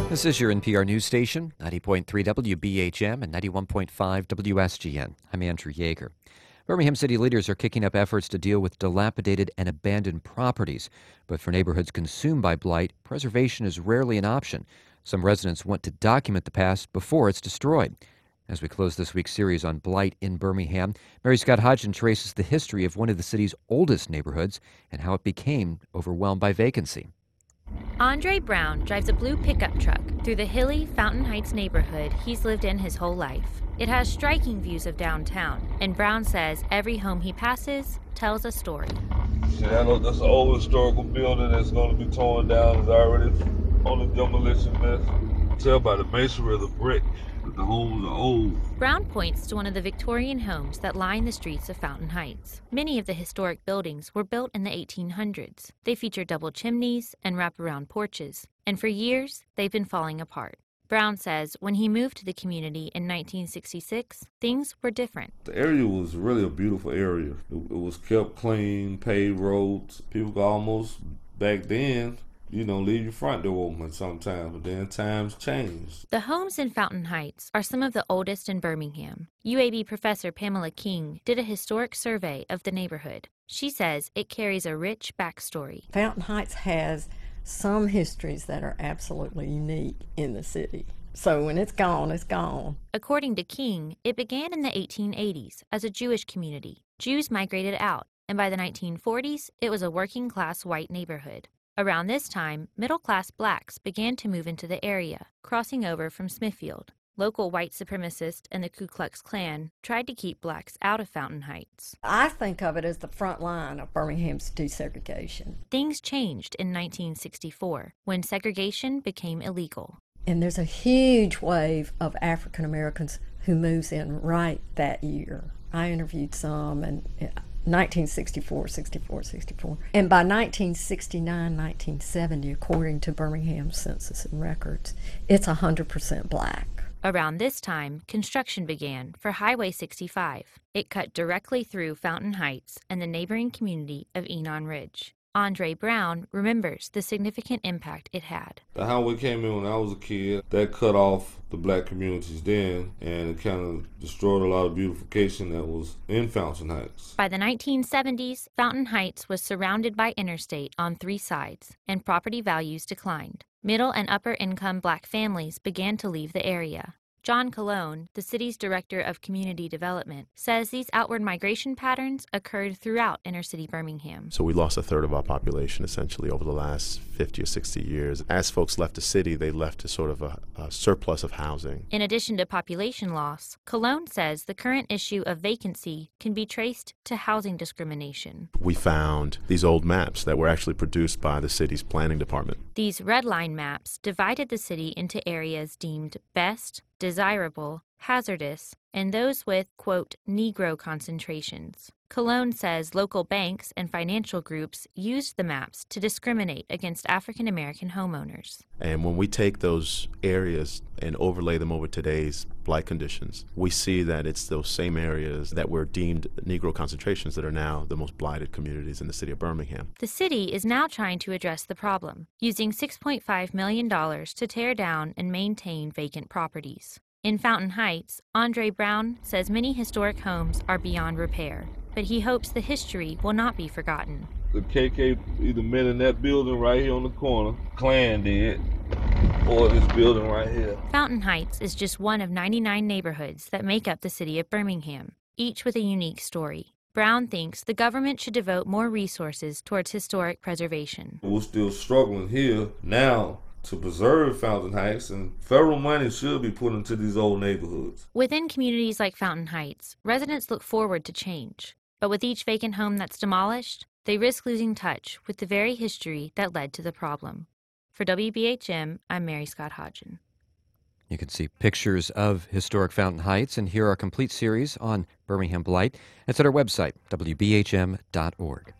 This is your NPR news station, 90.3 WBHM and 91.5 WSGN. I'm Andrew Yeager. Birmingham city leaders are kicking up efforts to deal with dilapidated and abandoned properties. But for neighborhoods consumed by blight, preservation is rarely an option. Some residents want to document the past before it's destroyed. As we close this week's series on blight in Birmingham, Mary Scott Hodgin traces the history of one of the city's oldest neighborhoods and how it became overwhelmed by vacancy. Andre Brown drives a blue pickup truck through the hilly Fountain Heights neighborhood he's lived in his whole life. It has striking views of downtown, and Brown says every home he passes tells a story. Yeah, I know that's an old historical building that's going to be torn down. It's already on the demolition list. Tell by the masonry of the brick that the homes are old. Brown points to one of the Victorian homes that line the streets of Fountain Heights. Many of the historic buildings were built in the 1800s. They feature double chimneys and wraparound porches, and for years, they've been falling apart. Brown says when he moved to the community in 1966, things were different. The area was really a beautiful area. It was kept clean, paved roads. People could almost, back then, leave your front door open sometimes, but then times changed. The homes in Fountain Heights are some of the oldest in Birmingham. UAB professor Pamela King did a historic survey of the neighborhood. She says it carries a rich backstory. Fountain Heights has some histories that are absolutely unique in the city. So when it's gone, it's gone. According to King, it began in the 1880s as a Jewish community. Jews migrated out, and by the 1940s, it was a working-class white neighborhood. Around this time, middle-class blacks began to move into the area, crossing over from Smithfield. Local white supremacists and the Ku Klux Klan tried to keep blacks out of Fountain Heights. I think of it as the front line of Birmingham's desegregation. Things changed in 1964, when segregation became illegal. And there's a huge wave of African Americans who moves in right that year. I interviewed some, and 1964. And by 1969, 1970, according to Birmingham Census and Records, it's 100% black. Around this time, construction began for Highway 65. It cut directly through Fountain Heights and the neighboring community of Enon Ridge. Andre Brown remembers the significant impact it had. The highway came in when I was a kid. That cut off the black communities then, and it kind of destroyed a lot of beautification that was in Fountain Heights. By the 1970s, Fountain Heights was surrounded by interstate on 3 sides, and property values declined. Middle and upper income black families began to leave the area. John Colon, the city's director of community development, says these outward migration patterns occurred throughout inner-city Birmingham. So we lost a third of our population essentially over the last 50 or 60 years. As folks left the city, they left a sort of a surplus of housing. In addition to population loss, Colon says the current issue of vacancy can be traced to housing discrimination. We found these old maps that were actually produced by the city's planning department. These red line maps divided the city into areas deemed best, desirable, hazardous, and those with, quote, Negro concentrations. Colon says local banks and financial groups used the maps to discriminate against African American homeowners. And when we take those areas and overlay them over today's blight conditions, we see that it's those same areas that were deemed Negro concentrations that are now the most blighted communities in the city of Birmingham. The city is now trying to address the problem, using $6.5 million to tear down and maintain vacant properties. In Fountain Heights, Andre Brown says many historic homes are beyond repair, but he hopes the history will not be forgotten. The KK either met in that building right here on the corner, Klan did, or this building right here. Fountain Heights is just one of 99 neighborhoods that make up the city of Birmingham, each with a unique story. Brown thinks the government should devote more resources towards historic preservation. We're still struggling here now to preserve Fountain Heights, and federal money should be put into these old neighborhoods. Within communities like Fountain Heights, residents look forward to change. But with each vacant home that's demolished, they risk losing touch with the very history that led to the problem. For WBHM, I'm Mary Scott Hodgin. You can see pictures of historic Fountain Heights and hear our complete series on Birmingham blight. It's at our website, wbhm.org.